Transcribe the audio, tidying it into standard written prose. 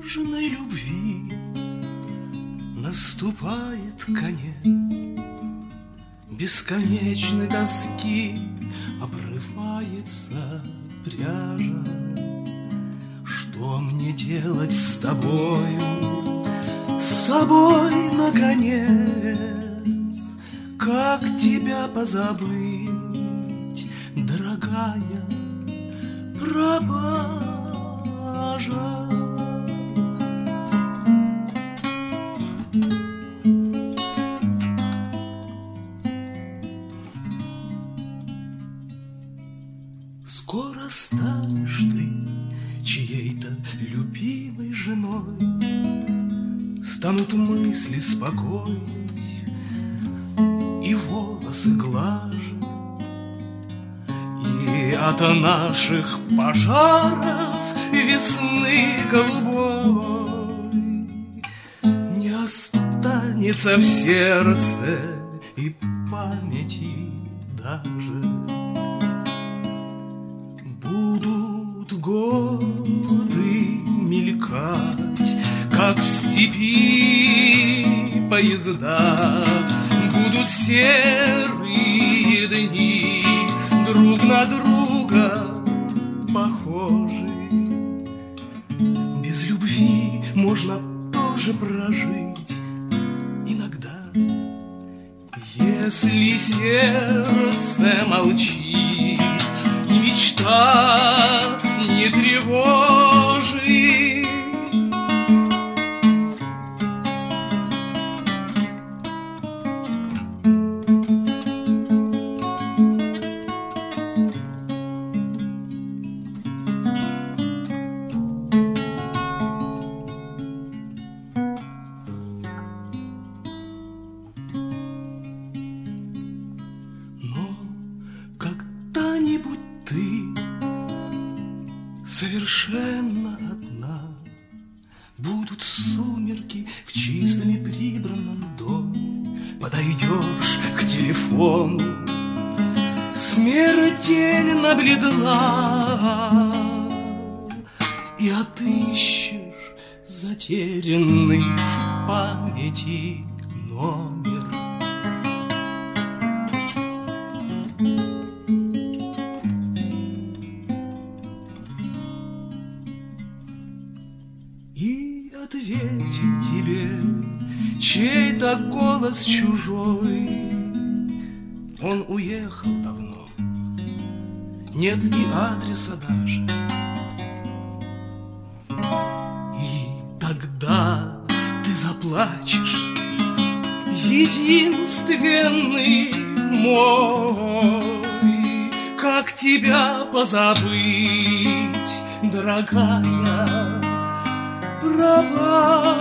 нежной любви наступает конец, бесконечной тоски обрывается пряжа. Что мне делать с тобою, с собой, наконец? Как тебя позабыть, дорогая пропажа? Скоро станешь ты чьей-то любимой женой, станут мысли спокойней и волосы глаже, и от наших пожаров весны голубой не останется в сердце и памяти даже. Будут годы мелькать, как в степи поезда, будут серые дни друг на друга похожи. Без любви можно тоже прожить иногда, если сердце молчит и мечта не тревожит. Но когда-нибудь ты совершенно одна, будут сумерки в чистом и прибранном доме, подойдешь к телефону, смертельно бледна, и отыщешь затерянный в памяти номер. И ответит тебе чей-то голос чужой. Он уехал давно, нет и адреса даже. И тогда ты заплачешь, единственный мой. Как тебя позабыть, дорогая пропажа?